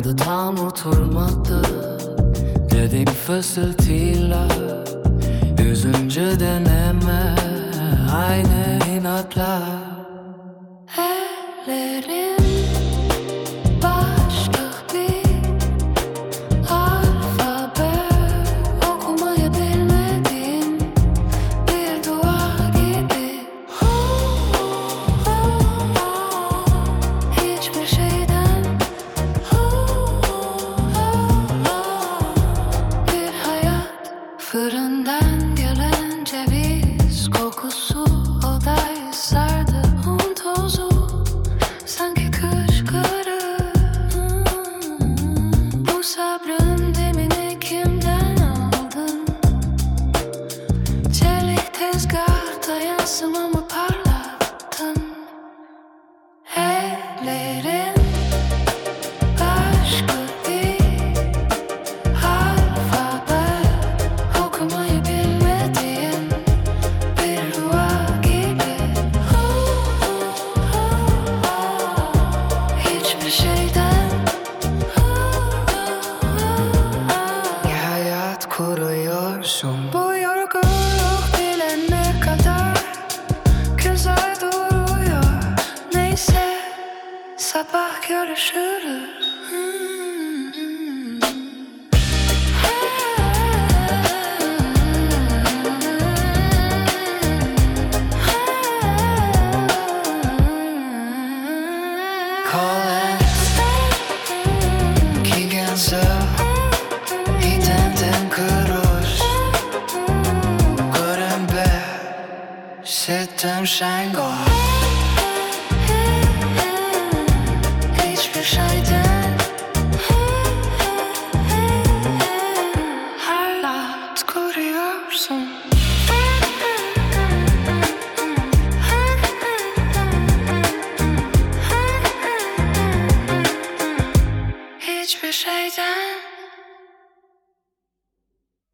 tadı tam oturmadı. Dedim fısıltıyla, üzünce deneme aynı inatla. Ellerin başka bir alfabe, okumayı bilmediğim bir dua gibi. Hiçbir şeyden bir hayat. Fırından gelen ceviz kokusu odayı sardı. Un tozu sanki kış karı. Bu sabrın demini kimden aldın? Çelik tezgahta yansımamı parlattın. Ellerin başka bir alfabe, okumayı bilmediğim bir dua gibi. Hiçbir şeyden Bir hayat kuruyorsun. bu yorgunluk bilene kadar güzel duruyor. Neyse, sabah görüşürüz. Collins, 기견서 이젠된 그릇 구름 배 시점 샹고 Hiçbir şeyden hayat kuruyorsun. Hiçbir şeyden